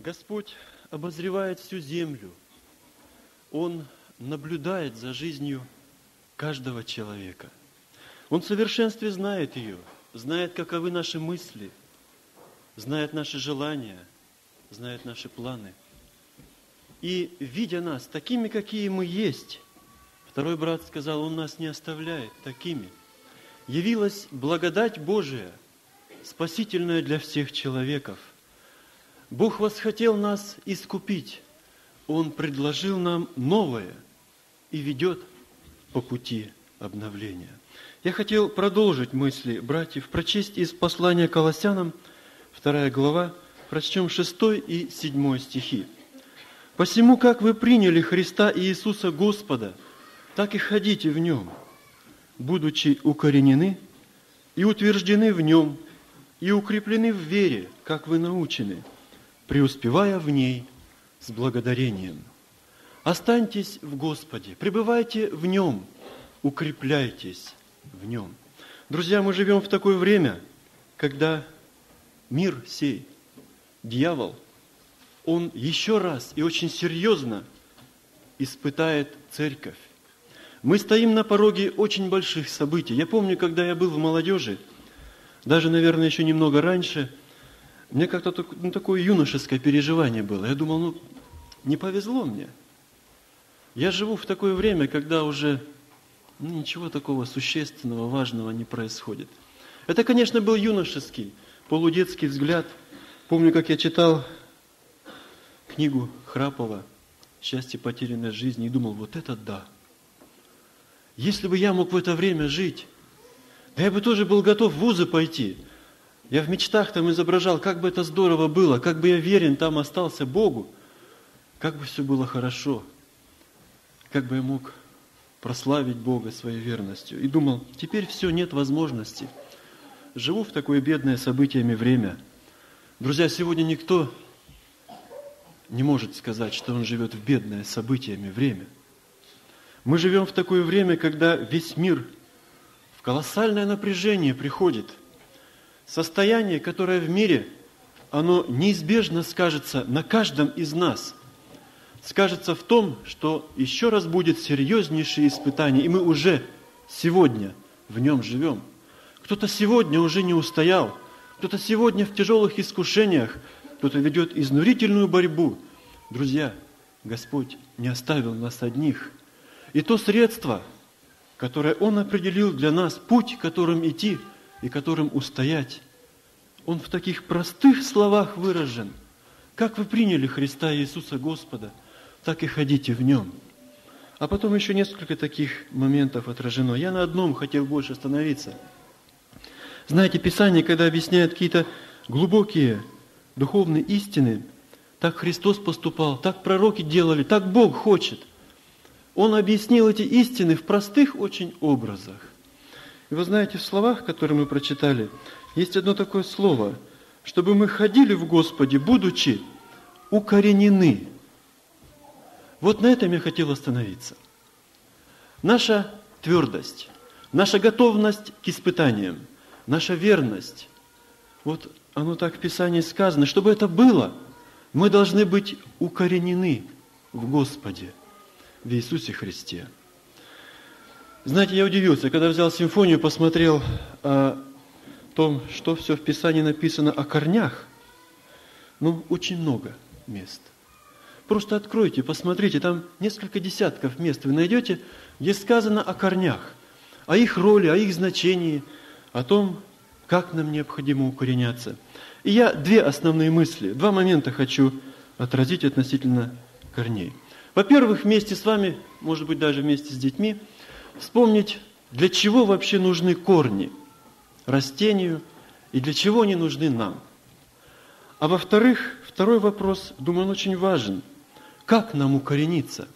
Господь обозревает всю землю. Он наблюдает за жизнью каждого человека. Он в совершенстве знает ее, знает, каковы наши мысли, знает наши желания, знает наши планы. И, видя нас такими, какие мы есть, второй брат сказал, Он нас не оставляет такими. Явилась благодать Божия, спасительная для всех человеков. Бог восхотел нас искупить. Он предложил нам новое и ведет по пути обновления. Я хотел продолжить мысли братьев, прочесть из послания Колоссянам, 2 глава, прочтем 6 и 7 стихи. «Посему, как вы приняли Христа Иисуса Господа, так и ходите в Нем, будучи укоренены и утверждены в Нем, и укреплены в вере, как вы научены, преуспевая в ней с благодарением. Останьтесь в Господе, пребывайте в Нем, укрепляйтесь в Нем». Друзья, мы живем в такое время, когда мир сей, дьявол, он еще раз и очень серьезно испытает церковь. Мы стоим на пороге очень больших событий. Я помню, когда я был в молодежи, даже, наверное, еще немного раньше, мне как-то такое юношеское переживание было. Я думал, не повезло мне. Я живу в такое время, когда уже ничего такого существенного, важного не происходит. Это, конечно, был юношеский, полудетский взгляд. Помню, как я читал книгу Храпова «Счастье потерянной жизни» и думал, вот это да! Если бы я мог в это время жить, да я бы тоже был готов в вузы пойти. Я в мечтах там изображал, как бы это здорово было, как бы я верен там остался Богу, как бы все было хорошо, как бы я мог прославить Бога своей верностью. И думал, теперь все, нет возможности. Живу в такое бедное событиями время. Друзья, сегодня никто не может сказать, что он живет в бедное событиями время. Мы живем в такое время, когда весь мир в колоссальное напряжение приходит. Состояние, которое в мире, оно неизбежно скажется на каждом из нас. Скажется в том, что еще раз будет серьезнейшее испытание, и мы уже сегодня в нем живем. Кто-то сегодня уже не устоял, кто-то сегодня в тяжелых искушениях, кто-то ведет изнурительную борьбу. Друзья, Господь не оставил нас одних. И то средство, которое Он определил для нас, путь, которым идти и которым устоять, он в таких простых словах выражен. Как вы приняли Христа Иисуса Господа, так и ходите в Нем. А потом еще несколько таких моментов отражено. Я на одном хотел больше остановиться. Знаете, Писание, когда объясняет какие-то глубокие духовные истины, так Христос поступал, так пророки делали, так Бог хочет. Он объяснил эти истины в простых очень образах. И вы знаете, в словах, которые мы прочитали, есть одно такое слово, чтобы мы ходили в Господе, будучи укоренены. Вот на этом я хотел остановиться. Наша твердость, наша готовность к испытаниям, наша верность, вот оно так в Писании сказано, чтобы это было, мы должны быть укоренены в Господе, в Иисусе Христе. Знаете, я удивился, когда взял симфонию, посмотрел о том, что все в Писании написано о корнях. Очень много мест. Просто откройте, посмотрите, там несколько десятков мест вы найдете, где сказано о корнях, о их роли, о их значении, о том, как нам необходимо укореняться. И я две основные мысли, два момента хочу отразить относительно корней. Во-первых, вместе с вами, может быть, даже вместе с детьми, вспомнить, для чего вообще нужны корни растению и для чего они нужны нам. А во-вторых, второй вопрос, думаю, он очень важен. Как нам укорениться?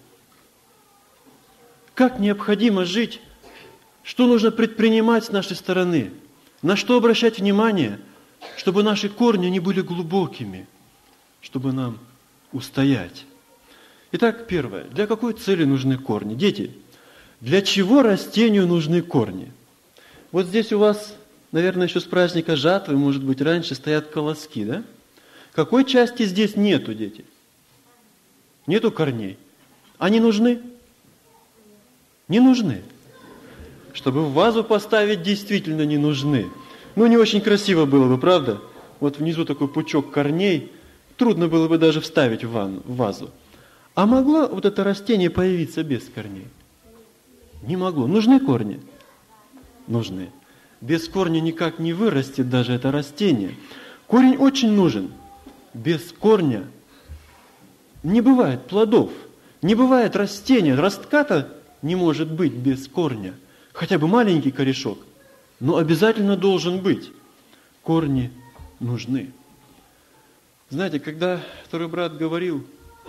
Как необходимо жить? Что нужно предпринимать с нашей стороны? На что обращать внимание, чтобы наши корни не были глубокими, чтобы нам устоять? Итак, первое. Для какой цели нужны корни? Дети, для чего растению нужны корни? Вот здесь у вас, наверное, еще с праздника жатвы, может быть, раньше стоят колоски, да? Какой части здесь нету, дети? Нету корней. Они нужны? Не нужны. Чтобы в вазу поставить, действительно не нужны. Ну, не очень красиво было бы, правда? Вот внизу такой пучок корней, трудно было бы даже вставить в вазу. А могло вот это растение появиться без корней? Не могло. Нужны корни? Нужны. Без корня никак не вырастет даже это растение. Корень очень нужен. Без корня не бывает плодов, не бывает растения. Ростка-то не может быть без корня. Хотя бы маленький корешок, но обязательно должен быть. Корни нужны. Знаете, когда второй брат говорил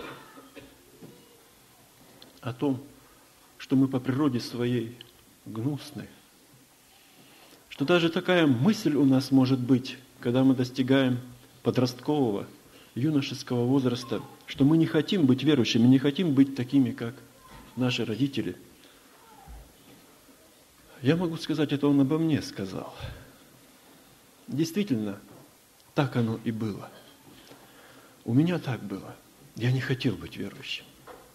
о том, что мы по природе своей гнусны, что даже такая мысль у нас может быть, когда мы достигаем подросткового, юношеского возраста, что мы не хотим быть верующими, не хотим быть такими, как наши родители. Я могу сказать, это он обо мне сказал. Действительно, так оно и было. У меня так было. Я не хотел быть верующим.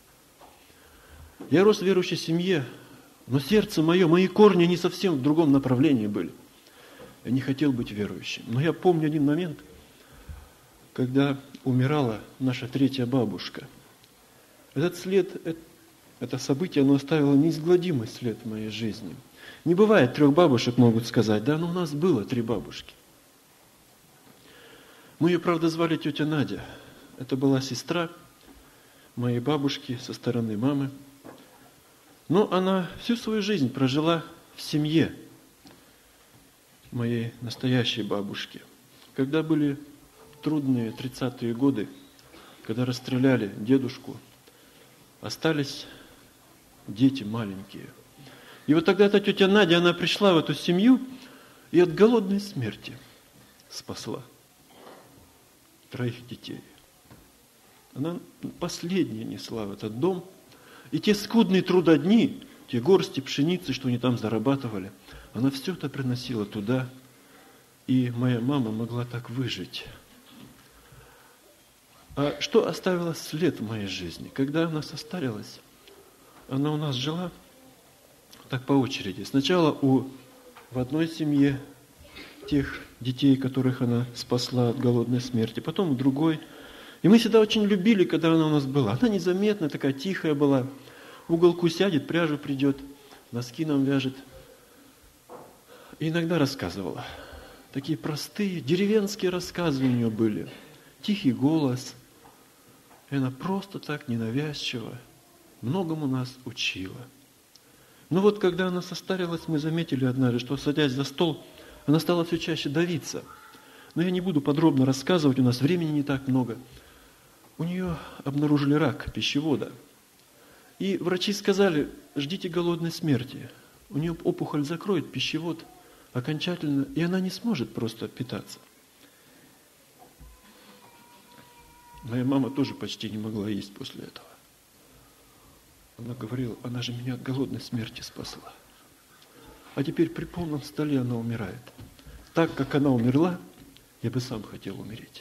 Я рос в верующей семье, но сердце мое, мои корни не совсем в другом направлении были. Я не хотел быть верующим. Но я помню один момент, когда умирала наша третья бабушка. Этот след, это событие, оно оставило неизгладимый след в моей жизни. Не бывает 3 бабушек, могут сказать, да, но у нас было 3 бабушки. Мы ее, правда, звали тетя Надя. Это была сестра моей бабушки со стороны мамы. Но она всю свою жизнь прожила в семье моей настоящей бабушки. Когда были трудные 30-е годы, когда расстреляли дедушку, остались дети маленькие. И вот тогда эта тетя Надя, она пришла в эту семью и от голодной смерти спасла 3 детей. Она последняя несла в этот дом. И те скудные трудодни, те горсти пшеницы, что они там зарабатывали, она все это приносила туда. И моя мама могла так выжить. А что оставило след в моей жизни? Когда она состарилась, она у нас жила так по очереди. Сначала в одной семье тех детей, которых она спасла от голодной смерти, потом в другой. И мы всегда очень любили, когда она у нас была. Она незаметная, такая тихая была. В уголку сядет, пряжу придет, носки нам вяжет. И иногда рассказывала. Такие простые, деревенские рассказы у нее были. Тихий голос. И она просто так ненавязчиво многому нас учила. Но вот когда она состарилась, мы заметили однажды, что, садясь за стол, она стала все чаще давиться. Но я не буду подробно рассказывать, у нас времени не так много. У нее обнаружили рак пищевода. И врачи сказали, ждите голодной смерти. У нее опухоль закроет пищевод окончательно, и она не сможет просто питаться. Моя мама тоже почти не могла есть после этого. Она говорила, она же меня от голодной смерти спасла. А теперь при полном столе она умирает. Так, как она умерла, я бы сам хотел умереть.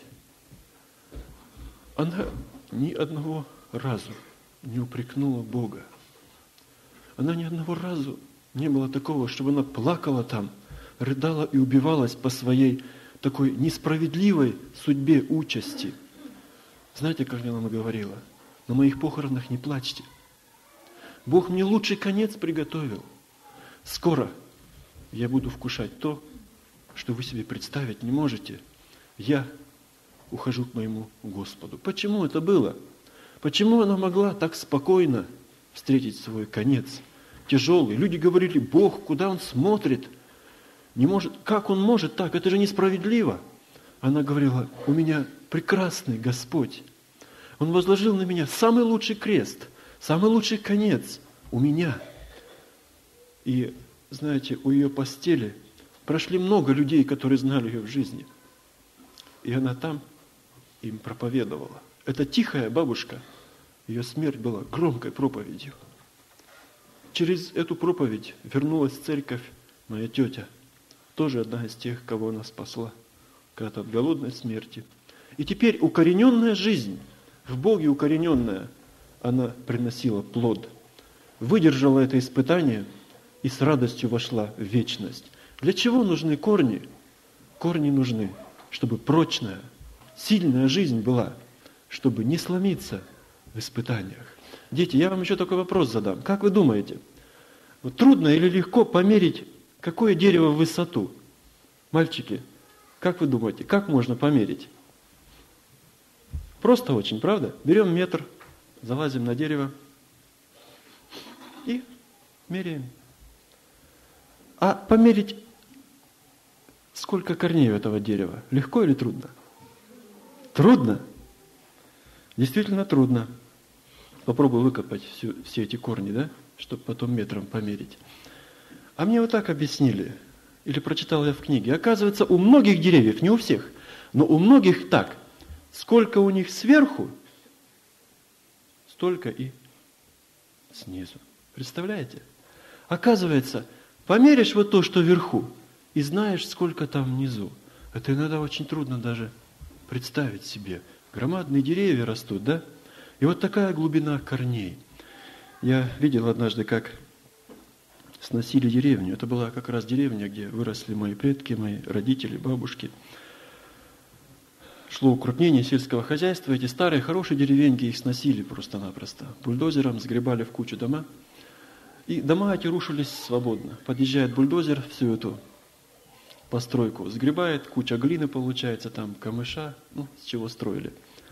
Она ни одного разу не упрекнула Бога. Она ни одного разу не было такого, чтобы она плакала там, рыдала и убивалась по своей такой несправедливой судьбе, участи. Знаете, как она нам говорила? На моих похоронах не плачьте. Бог мне лучший конец приготовил. Скоро я буду вкушать то, что вы себе представить не можете. Я ухожу к моему Господу. Почему это было? Почему она могла так спокойно встретить свой конец? Тяжелый. Люди говорили, Бог, куда Он смотрит? Не может, как Он может так? Это же несправедливо. Она говорила, у меня прекрасный Господь. Он возложил на меня самый лучший крест, самый лучший конец у меня. И, знаете, у ее постели прошли много людей, которые знали ее в жизни. И она там им проповедовала. Эта тихая бабушка, ее смерть была громкой проповедью. Через эту проповедь вернулась в церковь моя тетя, тоже одна из тех, кого она спасла когда-то от голодной смерти. И теперь укорененная жизнь, в Боге укорененная, она приносила плод. Выдержала это испытание и с радостью вошла в вечность. Для чего нужны корни? Корни нужны, чтобы прочная, сильная жизнь была, чтобы не сломиться в испытаниях. Дети, я вам еще такой вопрос задам. Как вы думаете, вот трудно или легко померить, какое дерево в высоту? Мальчики, как вы думаете, как можно померить? Просто очень, правда? Берем метр, залазим на дерево и меряем. А померить, сколько корней у этого дерева, легко или трудно? Трудно? Действительно трудно. Попробуй выкопать все эти корни, да, чтобы потом метром померить. А мне вот так объяснили, или прочитал я в книге. Оказывается, у многих деревьев, не у всех, но у многих так, сколько у них сверху, столько и снизу. Представляете? Оказывается, померишь вот то, что вверху, и знаешь, сколько там внизу. Это иногда очень трудно даже представить себе. Громадные деревья растут, да? И вот такая глубина корней. Я видел однажды, как сносили деревню. Это была как раз деревня, где выросли мои предки, мои родители, бабушки. Шло укрупнение сельского хозяйства. Эти старые, хорошие деревеньки, их сносили просто-напросто. Бульдозером сгребали в кучу дома. И дома эти рушились свободно. Подъезжает бульдозер, всю эту постройку сгребает, куча глины получается, там камыша, с чего строили.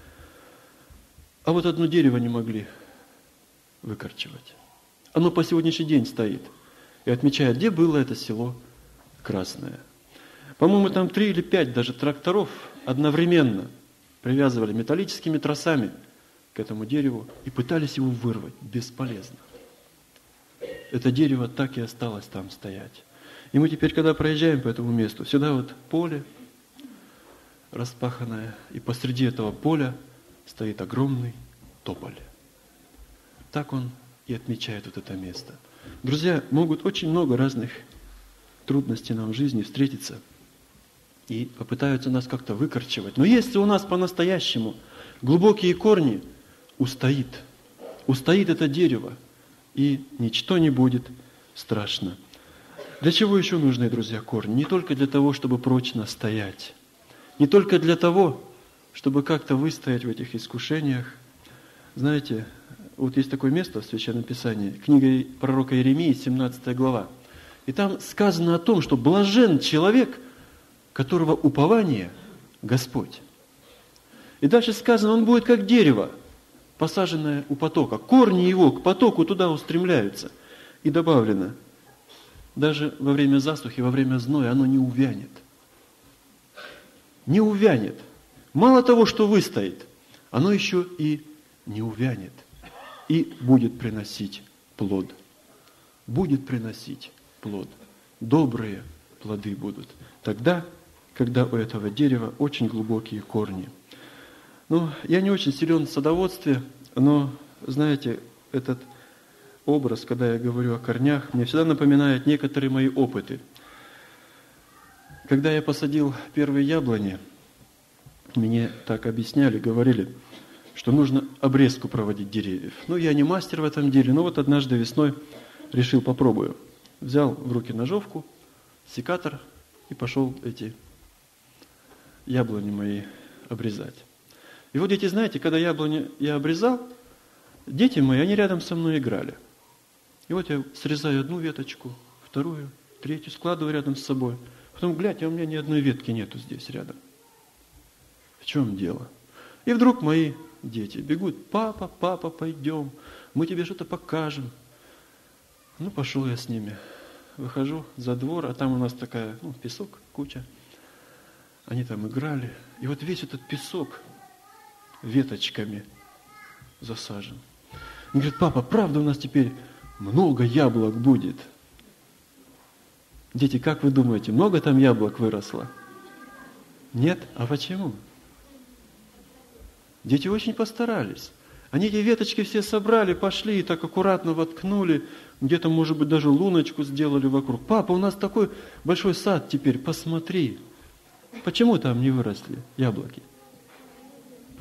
А вот одно дерево не могли выкорчевать. Оно по сегодняшний день стоит и отмечает, где было это село Красное. По-моему, там 3 или 5 даже тракторов одновременно привязывали металлическими тросами к этому дереву и пытались его вырвать. Бесполезно. Это дерево так и осталось там стоять. И мы теперь, когда проезжаем по этому месту, всегда вот поле распаханное, и посреди этого поля стоит огромный тополь. Так он и отмечает вот это место. Друзья, могут очень много разных трудностей нам в жизни встретиться и попытаются нас как-то выкорчевать. Но если у нас по-настоящему глубокие корни, устоит это дерево, и ничто не будет страшно. Для чего еще нужны, друзья, корни? Не только для того, чтобы прочно стоять, не только для того, чтобы как-то выстоять в этих искушениях. Знаете, вот есть такое место в Священном Писании, книга пророка Иеремии, 17 глава. И там сказано о том, что блажен человек, которого упование Господь. И дальше сказано, он будет как дерево, посаженное у потока. Корни его к потоку туда устремляются. И добавлено, даже во время засухи, во время зноя оно не увянет. Не увянет. Мало того, что выстоит, оно еще и не увянет. И будет приносить плод. Будет приносить плод. Добрые плоды будут. Тогда, когда у этого дерева очень глубокие корни. Я не очень силен в садоводстве, но, знаете, этот образ, когда я говорю о корнях, мне всегда напоминает некоторые мои опыты. Когда я посадил первые яблони, мне так объясняли, говорили, что нужно обрезку проводить деревьев. Я не мастер в этом деле, но вот однажды весной решил, попробую. Взял в руки ножовку, секатор и пошел эти яблони мои обрезать. И вот дети, знаете, когда яблони я обрезал, дети мои, они рядом со мной играли. И вот я срезаю одну веточку, вторую, третью, складываю рядом с собой. Потом, глядь, у меня ни одной ветки нету здесь рядом. В чем дело? И вдруг мои дети бегут, папа, пойдем, мы тебе что-то покажем. Пошел я с ними. Выхожу за двор, а там у нас такая, песок, куча. Они там играли. И вот весь этот песок веточками засажен. Он говорит, папа, правда у нас теперь много яблок будет? Дети, как вы думаете, много там яблок выросло? Нет? А почему? Дети очень постарались. Они эти веточки все собрали, пошли и так аккуратно воткнули. Где-то, может быть, даже луночку сделали вокруг. Папа, у нас такой большой сад теперь, посмотри. Почему там не выросли яблоки?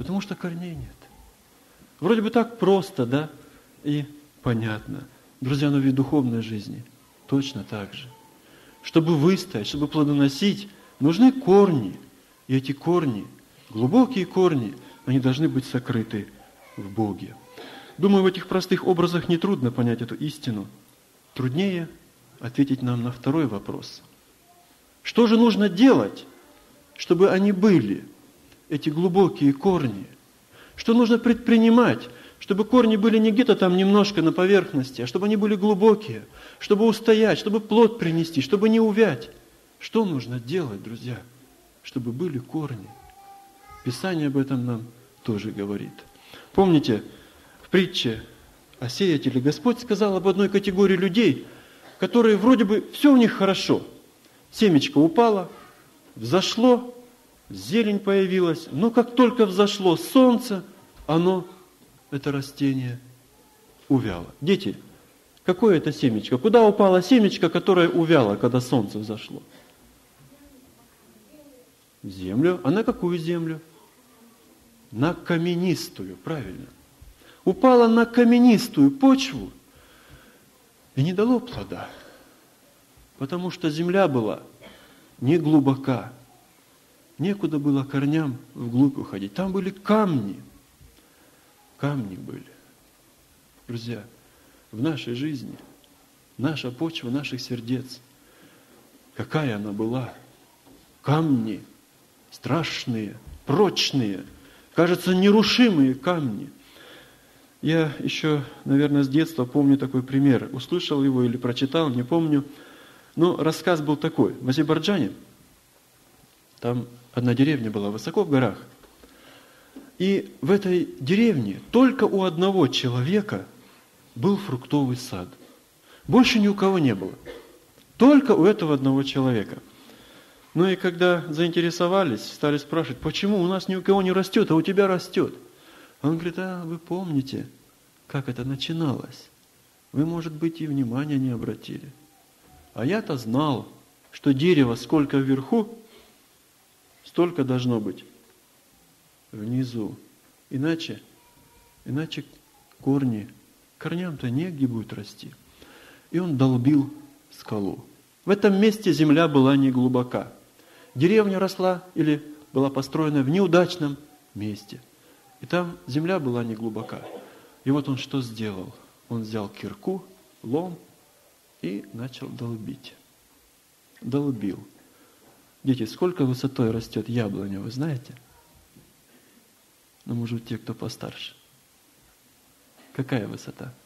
Потому что корней нет. Вроде бы так просто, да, и понятно. Друзья, но в духовной жизни точно так же. Чтобы выстоять, чтобы плодоносить, нужны корни. И эти корни, глубокие корни, они должны быть сокрыты в Боге. Думаю, в этих простых образах нетрудно понять эту истину. Труднее ответить нам на второй вопрос. Что же нужно делать, чтобы они были, эти глубокие корни? Что нужно предпринимать, чтобы корни были не где-то там немножко на поверхности, а чтобы они были глубокие, чтобы устоять, чтобы плод принести, чтобы не увять? Что нужно делать, друзья, чтобы были корни? Писание об этом нам тоже говорит. Помните, в притче о сеятеле Господь сказал об одной категории людей, которые вроде бы все у них хорошо. Семечко упало, взошло, зелень появилась, но как только взошло солнце, это растение увяло. Дети, какое это семечко? Куда упало семечко, которое увяло, когда солнце взошло? В землю. А на какую землю? На каменистую, правильно. Упало на каменистую почву и не дало плода, потому что земля была не глубока, некуда было корням вглубь уходить. Там были камни. Камни были. Друзья, в нашей жизни наша почва наших сердец, какая она была? Камни страшные, прочные, кажется, нерушимые камни. Я еще, наверное, с детства помню такой пример. Услышал его или прочитал, не помню. Но рассказ был такой. В Азербайджане, там одна деревня была высоко в горах. И в этой деревне только у одного человека был фруктовый сад. Больше ни у кого не было. Только у этого одного человека. Ну и когда заинтересовались, стали спрашивать, почему у нас ни у кого не растет, а у тебя растет? Он говорит, вы помните, как это начиналось? Вы, может быть, и внимания не обратили. А я-то знал, что дерево сколько вверху, столько должно быть внизу. Иначе корням-то негде будет расти. И он долбил скалу. В этом месте земля была не глубока. Деревня росла или была построена в неудачном месте. И там земля была не глубока. И вот он что сделал? Он взял кирку, лом и начал долбить. Долбил. Дети, сколько высотой растет яблоня, вы знаете? Ну, может, те, кто постарше. Какая высота?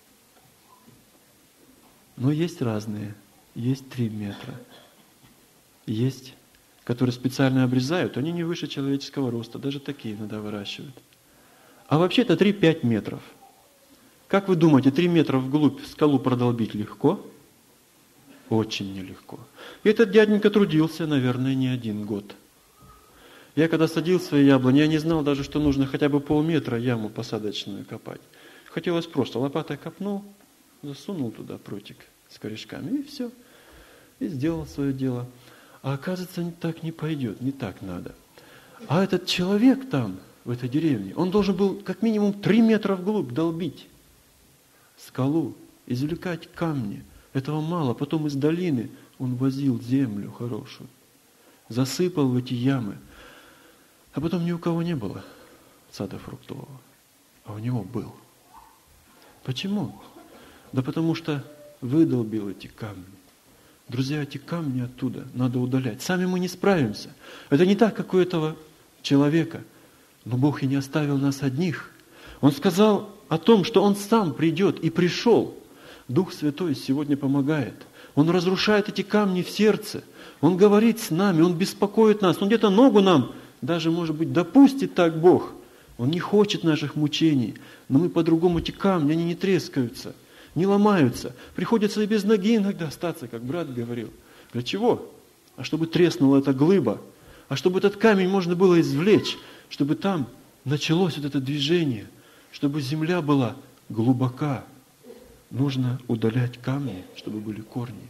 Ну, есть разные. Есть 3 метра. Есть, которые специально обрезают, они не выше человеческого роста. Даже такие иногда выращивают. А вообще-то 3-5 метров. Как вы думаете, 3 метра вглубь скалу продолбить легко? Очень нелегко. И этот дяденька трудился, наверное, не 1 год. Я когда садил свои яблони, я не знал даже, что нужно хотя бы полметра яму посадочную копать. Хотелось просто лопатой копнул, засунул туда прутик с корешками, и все. И сделал свое дело. А оказывается, так не пойдет, не так надо. А этот человек там, в этой деревне, он должен был как минимум 3 метра вглубь долбить скалу, извлекать камни. Этого мало. Потом из долины он возил землю хорошую, засыпал в эти ямы. А потом ни у кого не было сада фруктового, а у него был. Почему? Да потому что выдолбил эти камни. Друзья, эти камни оттуда надо удалять. Сами мы не справимся. Это не так, как у этого человека. Но Бог и не оставил нас одних. Он сказал о том, что Он сам придет и пришел. Дух Святой сегодня помогает. Он разрушает эти камни в сердце. Он говорит с нами, Он беспокоит нас. Он где-то ногу нам даже, может быть, допустит так Бог. Он не хочет наших мучений. Но мы по-другому эти камни, они не трескаются, не ломаются. Приходится и без ноги иногда остаться, как брат говорил. Для чего? А чтобы треснула эта глыба. А чтобы этот камень можно было извлечь. Чтобы там началось вот это движение. Чтобы земля была глубока. Нужно удалять камни, чтобы были корни.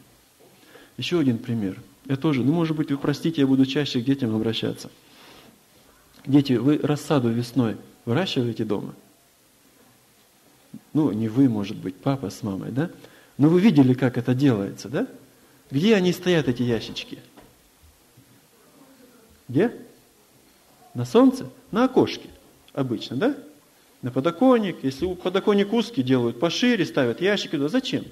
Еще один пример. Я тоже, может быть, вы простите, я буду чаще к детям обращаться. Дети, вы рассаду весной выращиваете дома? Ну, не вы, может быть, папа с мамой, да? Но вы видели, как это делается, да? Где они стоят, эти ящички? Где? На солнце? На окошке обычно, да? На подоконник. Если подоконник узкий, делают пошире, ставят ящики туда. Зачем?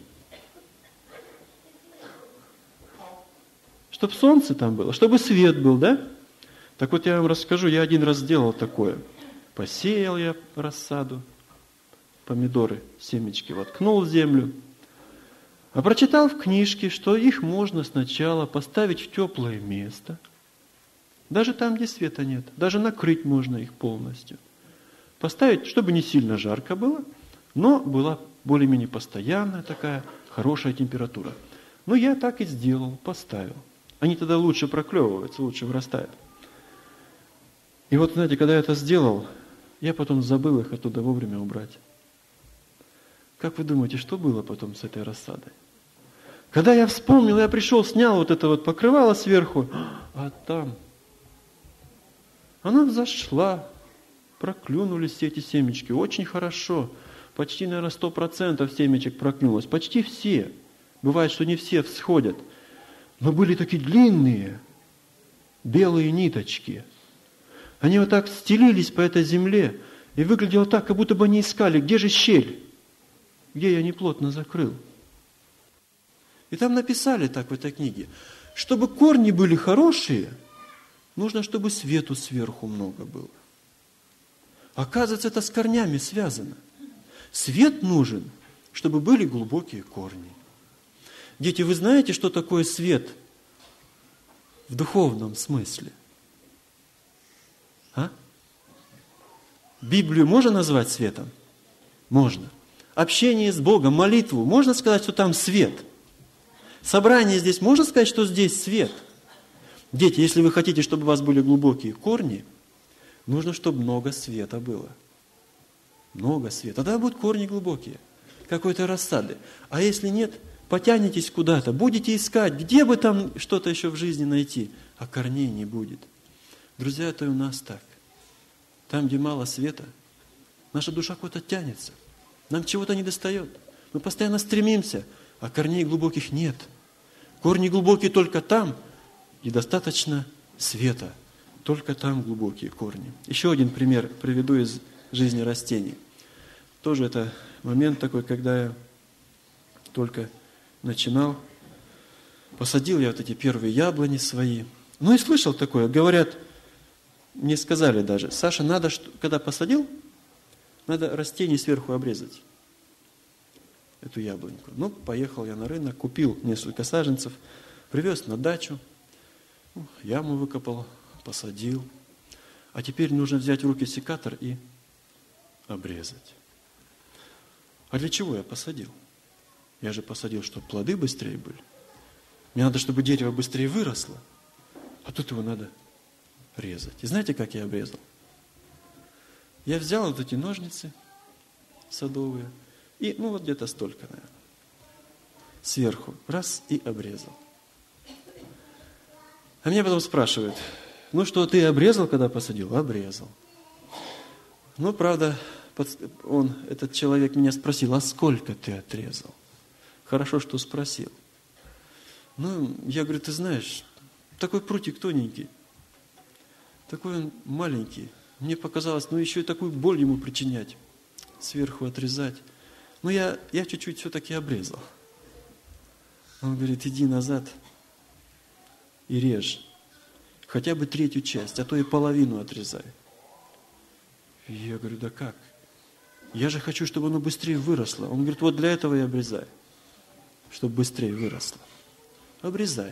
Чтобы солнце там было, чтобы свет был, да? Так вот я вам расскажу, я один раз сделал такое. Посеял я рассаду, помидоры, семечки воткнул в землю. А прочитал в книжке, что их можно сначала поставить в теплое место, даже там, где света нет, даже накрыть можно их полностью. Поставить, чтобы не сильно жарко было, но была более-менее постоянная такая хорошая температура. Ну, я так и сделал, поставил. Они тогда лучше проклевываются, лучше вырастают. И вот, знаете, когда я это сделал, я потом забыл их оттуда вовремя убрать. Как вы думаете, что было потом с этой рассадой? Когда я вспомнил, я пришел, снял вот это вот покрывало сверху, а там она взошла, проклюнулись все эти семечки, очень хорошо, почти, наверное, 100% семечек проклюнулось, почти все. Бывает, что не все всходят, но были такие длинные, белые ниточки. Они вот так стелились по этой земле, и выглядело так, как будто бы они искали, где же щель, где я неплотно закрыл. И там написали так в этой книге, чтобы корни были хорошие, нужно, чтобы свету сверху много было. Оказывается, это с корнями связано. Свет нужен, чтобы были глубокие корни. Дети, вы знаете, что такое свет в духовном смысле? А? Библию можно назвать светом? Можно. Общение с Богом, молитву, можно сказать, что там свет? Собрание здесь, можно сказать, что здесь свет? Дети, если вы хотите, чтобы у вас были глубокие корни, нужно, чтобы много света было. Много света. Тогда будут корни глубокие, какой-то рассады. А если нет, потянетесь куда-то, будете искать, где бы там что-то еще в жизни найти, а корней не будет. Друзья, это и у нас так. Там, где мало света, наша душа куда-то тянется. Нам чего-то не достает. Мы постоянно стремимся, а корней глубоких нет. Корни глубокие только там, где достаточно света. Только там глубокие корни. Еще один пример приведу из жизни растений. Тоже это момент такой, когда я только начинал. Посадил я вот эти первые яблони свои. Ну и слышал такое. Говорят, мне сказали даже, Саша, надо, когда посадил, надо растение сверху обрезать. Эту яблоньку. Ну, поехал я на рынок, купил несколько саженцев, привез на дачу, яму выкопал, посадил. А теперь нужно взять в руки секатор и обрезать. А для чего я посадил? Я же посадил, чтобы плоды быстрее были. Мне надо, чтобы дерево быстрее выросло. А тут его надо резать. И знаете, как я обрезал? Я взял вот эти ножницы садовые, и, ну, вот где-то столько, наверное. Сверху. Раз, и обрезал. А меня потом спрашивают, ну что, ты обрезал, когда посадил? Обрезал. Ну, правда, этот человек меня спросил, а сколько ты отрезал? Хорошо, что спросил. Ну, я говорю, ты знаешь, такой прутик тоненький, такой он маленький. Мне показалось, ну, еще и такую боль ему причинять, сверху отрезать. Но я чуть-чуть все-таки обрезал. Он говорит, иди назад и режь. Хотя бы третью часть, а то и половину отрезай. И я говорю, да как? Я же хочу, чтобы оно быстрее выросло. Он говорит, вот для этого и обрезай, чтобы быстрее выросло. Обрезай.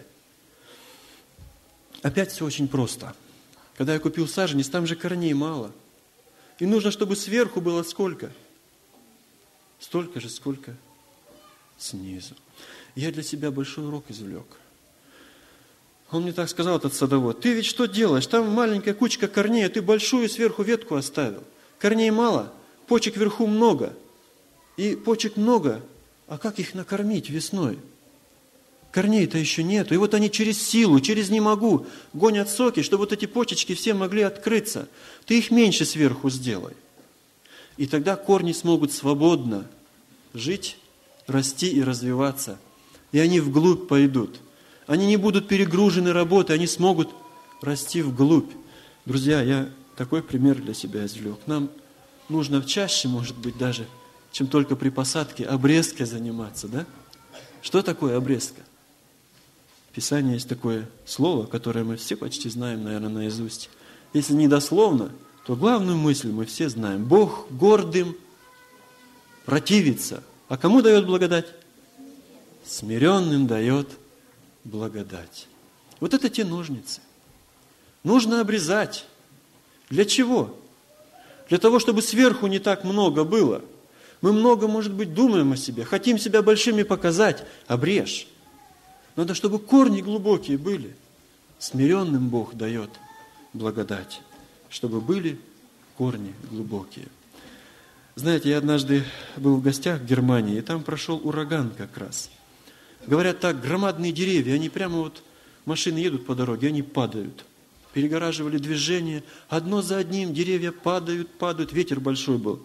Опять все очень просто. Когда я купил саженец, там же корней мало. И нужно, чтобы сверху было сколько? Столько же, сколько снизу. Я для себя большой урок извлек. Он мне так сказал, этот садовод, ты ведь что делаешь? Там маленькая кучка корней, а ты большую сверху ветку оставил. Корней мало, почек вверху много. И почек много, а как их накормить весной? корней-то еще нету. И вот они через силу, через не могу гонят соки, чтобы вот эти почечки все могли открыться. Ты их меньше сверху сделай. И тогда корни смогут свободно жить, расти и развиваться. И они вглубь пойдут. Они не будут перегружены работой, они смогут расти вглубь. Друзья, я такой пример для себя извлек. Нам нужно чаще, может быть, даже, чем только при посадке, обрезкой заниматься, да? Что такое обрезка? В Писании есть такое слово, которое мы все почти знаем, наверное, наизусть. Если не дословно, то главную мысль мы все знаем. Бог гордым противится. А кому дает благодать? Смиренным дает благодать. Вот это те ножницы. Нужно обрезать. Для чего? Для того, чтобы сверху не так много было. Мы много, может быть, думаем о себе, хотим себя большими показать. Обрежь. Надо, чтобы корни глубокие были. Смиренным Бог дает благодать, чтобы были корни глубокие. Знаете, я однажды был в гостях в Германии, и там прошел ураган как раз. Говорят так, громадные деревья, они прямо вот, машины едут по дороге, они падают. Перегораживали движение, одно за одним, деревья падают, ветер большой был.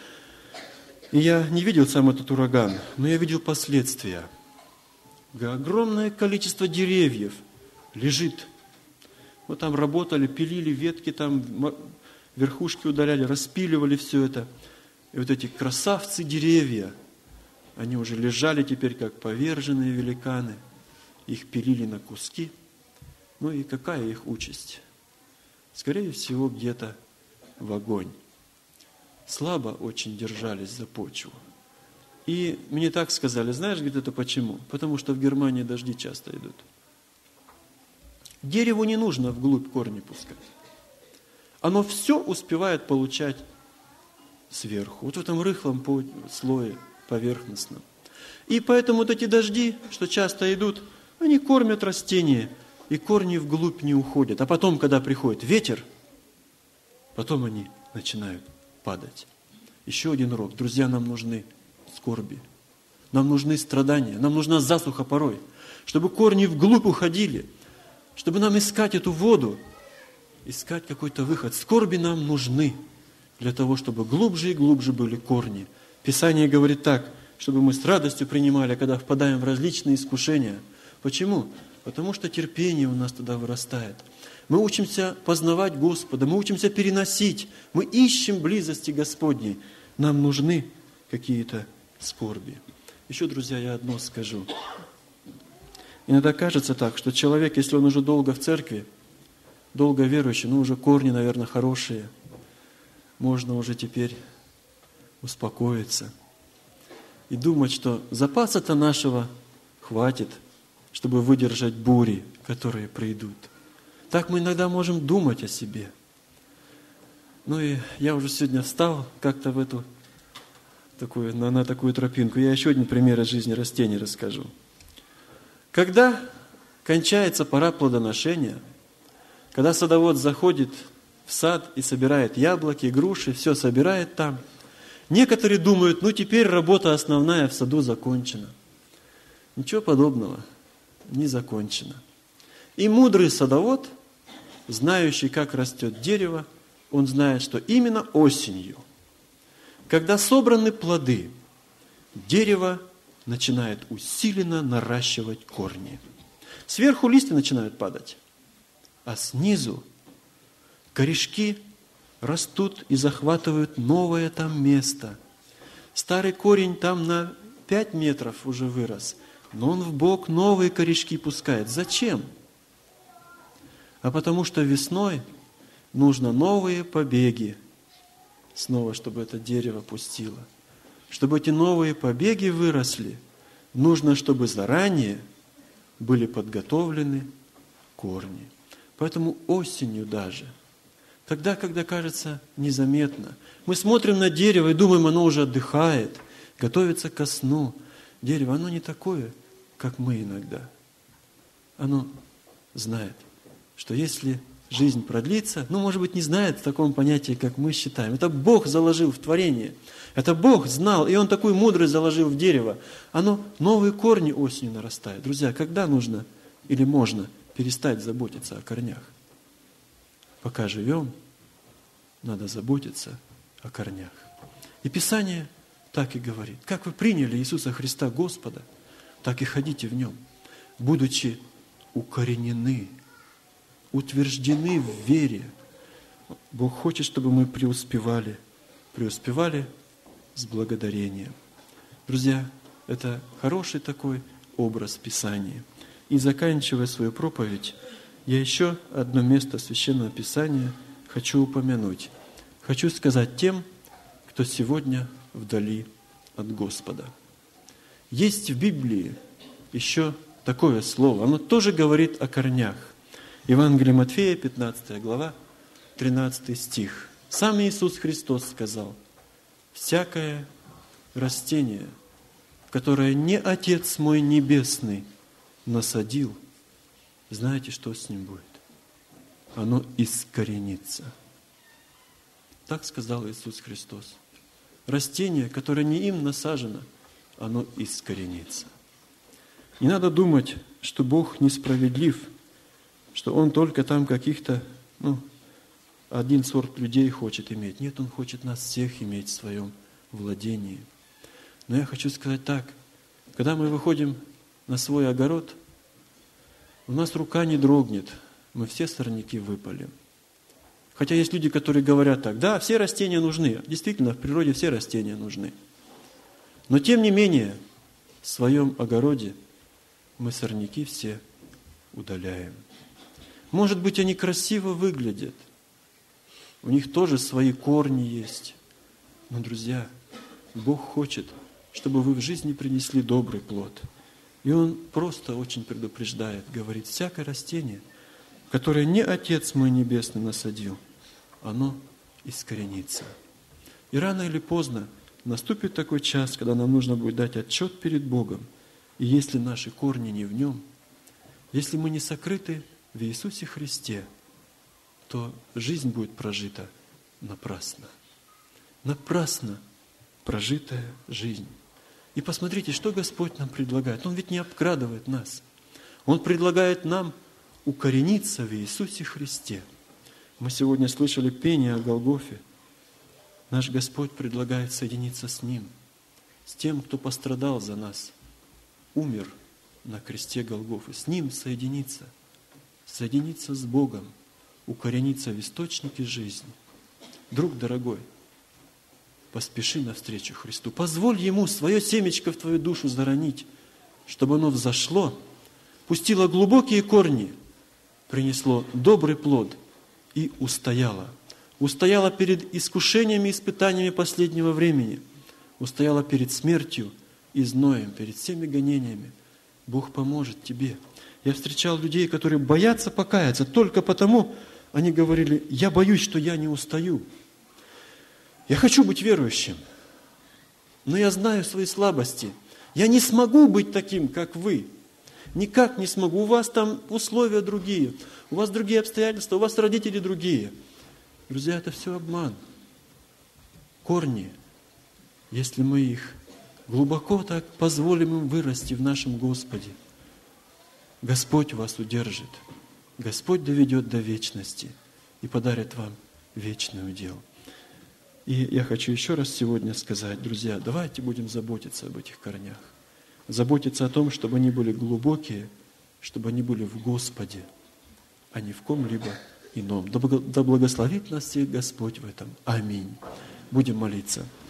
И я не видел сам этот ураган, но я видел последствия. Огромное количество деревьев лежит. Вот там работали, пилили ветки, там верхушки удаляли, распиливали все это. И вот эти красавцы деревья, они уже лежали теперь как поверженные великаны. Их пилили на куски. Ну и какая их участь? Скорее всего, где-то в огонь. Слабо очень держались за почву. И мне так сказали, знаешь, говорит, это почему? Потому что в Германии дожди часто идут. Дереву не нужно вглубь корни пускать. Оно все успевает получать сверху, вот в этом рыхлом слое поверхностном. И поэтому вот эти дожди, что часто идут, они кормят растения, и корни вглубь не уходят. А потом, когда приходит ветер, потом они начинают падать. Еще один урок. Друзья, нам нужны скорби. Нам нужны страдания. Нам нужна засуха порой. Чтобы корни вглубь уходили. Чтобы нам искать эту воду. Искать какой-то выход. Скорби нам нужны. Для того, чтобы глубже и глубже были корни. Писание говорит так, чтобы мы с радостью принимали, когда впадаем в различные искушения. Почему? Потому что терпение у нас тогда вырастает. Мы учимся познавать Господа, мы учимся переносить, мы ищем близости Господней. Нам нужны какие-то скорби. Еще, друзья, я одно скажу. Иногда кажется так, что человек, если он уже долго в церкви, долго верующий, уже корни, наверное, хорошие, можно уже теперь успокоиться и думать, что запаса-то нашего хватит, чтобы выдержать бури, которые придут. Так мы иногда можем думать о себе. И я уже сегодня встал как-то на такую тропинку. Я еще один пример из жизни растений расскажу. Когда кончается пора плодоношения, когда садовод заходит в сад и собирает яблоки, груши, все собирает там, некоторые думают, теперь работа основная в саду закончена. Ничего подобного не закончено. И мудрый садовод, знающий, как растет дерево, он знает, что именно осенью, когда собраны плоды, дерево начинает усиленно наращивать корни. Сверху листья начинают падать, а снизу корешки растут и захватывают новое там место. Старый корень там на 5 метров уже вырос, но он вбок новые корешки пускает. Зачем? А потому что весной нужно новые побеги, снова, чтобы это дерево пустило. Чтобы эти новые побеги выросли, нужно, чтобы заранее были подготовлены корни. Поэтому осенью даже, тогда, когда кажется незаметно, мы смотрим на дерево и думаем, оно уже отдыхает, готовится ко сну. Дерево, оно не такое, как мы иногда. Оно знает, что если жизнь продлится, но, может быть, не знает в таком понятии, как мы считаем. Это Бог заложил в творение. Это Бог знал, и Он такую мудрость заложил в дерево. Оно новые корни осенью нарастает. Друзья, когда нужно или можно перестать заботиться о корнях? Пока живем, надо заботиться о корнях. И Писание так и говорит. Как вы приняли Иисуса Христа Господа, так и ходите в Нем, будучи укоренены, утверждены в вере. Бог хочет, чтобы мы преуспевали с благодарением. Друзья, это хороший такой образ Писания. И заканчивая свою проповедь, я еще одно место Священного Писания хочу упомянуть. Хочу сказать тем, кто сегодня вдали от Господа. Есть в Библии еще такое слово. Оно тоже говорит о корнях. Евангелие Матфея, 15 глава, 13 стих. Сам Иисус Христос сказал: «Всякое растение, которое не Отец мой Небесный насадил, знаете, что с ним будет? Оно искоренится». Так сказал Иисус Христос. Растение, которое не им насажено, оно искоренится. Не надо думать, что Бог несправедлив, что Он только там каких-то, один сорт людей хочет иметь. Нет, Он хочет нас всех иметь в своем владении. Но я хочу сказать так, когда мы выходим на свой огород, у нас рука не дрогнет, мы все сорняки выпалим. Хотя есть люди, которые говорят так: да, все растения нужны. Действительно, в природе все растения нужны. Но тем не менее, в своем огороде мы сорняки все удаляем. Может быть, они красиво выглядят. У них тоже свои корни есть. Но, друзья, Бог хочет, чтобы вы в жизни принесли добрый плод. И Он просто очень предупреждает, говорит: всякое растение, которое не Отец мой Небесный насадил, оно искоренится. И рано или поздно наступит такой час, когда нам нужно будет дать отчет перед Богом. И если наши корни не в Нем, если мы не сокрыты в Иисусе Христе, то жизнь будет прожита напрасно. Напрасно прожитая жизнь. И посмотрите, что Господь нам предлагает. Он ведь не обкрадывает нас. Он предлагает нам укорениться в Иисусе Христе. Мы сегодня слышали пение о Голгофе. Наш Господь предлагает соединиться с Ним, с тем, кто пострадал за нас, умер на кресте Голгофы. С Ним соединиться с Богом, укорениться в источнике жизни. Друг дорогой, поспеши навстречу Христу. Позволь Ему свое семечко в твою душу заронить, чтобы оно взошло, пустило глубокие корни, принесло добрый плод и устояло. Устояло перед искушениями и испытаниями последнего времени. Устояло перед смертью и зноем, перед всеми гонениями. Бог поможет тебе. Я встречал людей, которые боятся покаяться только потому, они говорили: я боюсь, что я не устаю. Я хочу быть верующим, но я знаю свои слабости. Я не смогу быть таким, как вы. Никак не смогу. У вас там условия другие, у вас другие обстоятельства, у вас родители другие. Друзья, это все обман. Корни, если мы их глубоко так позволим им вырасти в нашем Господе, Господь вас удержит. Господь доведет до вечности и подарит вам вечный удел. И я хочу еще раз сегодня сказать, друзья, давайте будем заботиться об этих корнях. Заботиться о том, чтобы они были глубокие, чтобы они были в Господе, а не в ком-либо ином. Да благословит нас всех Господь в этом. Аминь. Будем молиться.